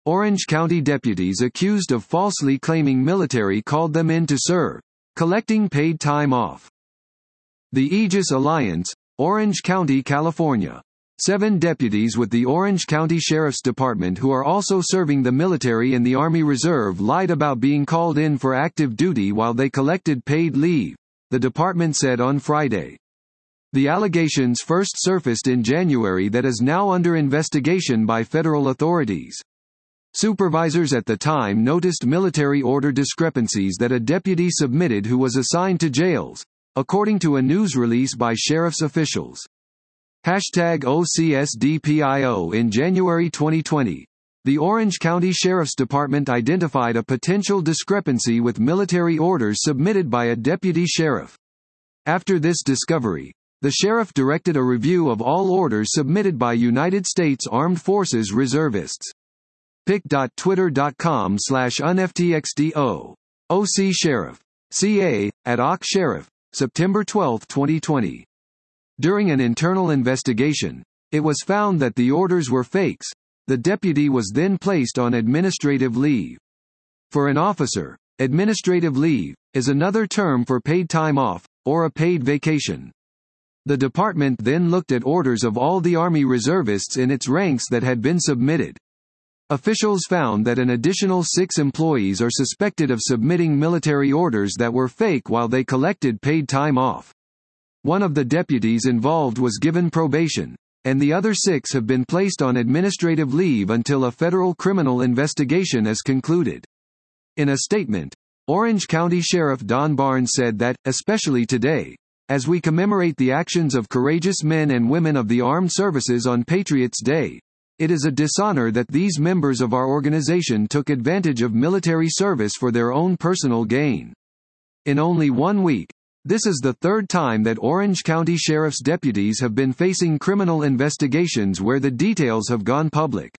Orange County deputies accused of falsely claiming military called them in to serve, collecting paid time off. The Aegis Alliance, Orange County, California. 7 deputies with the Orange County Sheriff's Department who are also serving the military and the Army Reserve lied about being called in for active duty while they collected paid leave, the department said on Friday. The allegations first surfaced in January that is now under investigation by federal authorities. Supervisors at the time noticed military order discrepancies that a deputy submitted who was assigned to jails, according to a news release by sheriff's officials. #OCSDPIO. In January 2020, the Orange County Sheriff's Department identified a potential discrepancy with military orders submitted by a deputy sheriff. After this discovery, the sheriff directed a review of all orders submitted by United States Armed Forces reservists. pic.twitter.com/unftxdo. OC Sheriff. CA, at OC Sheriff, September 12, 2020. During an internal investigation, it was found that the orders were fakes. The deputy was then placed on administrative leave. For an officer, administrative leave is another term for paid time off, or a paid vacation. The department then looked at orders of all the Army reservists in its ranks that had been submitted. Officials found that an additional 6 employees are suspected of submitting military orders that were fake while they collected paid time off. One of the deputies involved was given probation, and the other 6 have been placed on administrative leave until a federal criminal investigation is concluded. In a statement, Orange County Sheriff Don Barnes said that, especially today, as we commemorate the actions of courageous men and women of the armed services on Patriots' Day, it is a dishonor that these members of our organization took advantage of military service for their own personal gain. In only 1 week, this is the 3rd time that Orange County Sheriff's deputies have been facing criminal investigations where the details have gone public.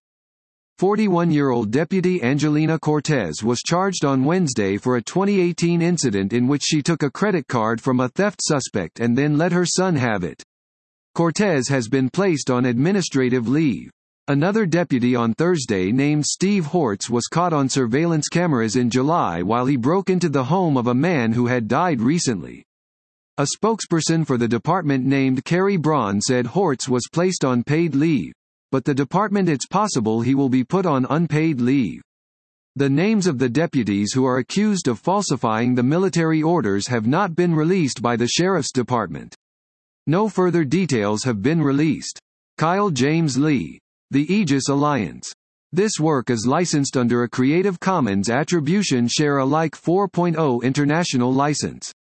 41-year-old Deputy Angelina Cortez was charged on Wednesday for a 2018 incident in which she took a credit card from a theft suspect and then let her son have it. Cortez has been placed on administrative leave. Another deputy on Thursday named Steve Hortz was caught on surveillance cameras in July while he broke into the home of a man who had died recently. A spokesperson for the department named Carrie Braun said Hortz was placed on paid leave, but the department it's possible he will be put on unpaid leave. The names of the deputies who are accused of falsifying the military orders have not been released by the Sheriff's Department. No further details have been released. Kyle James Lee. The Aegis Alliance. This work is licensed under a Creative Commons Attribution Share Alike 4.0 international license.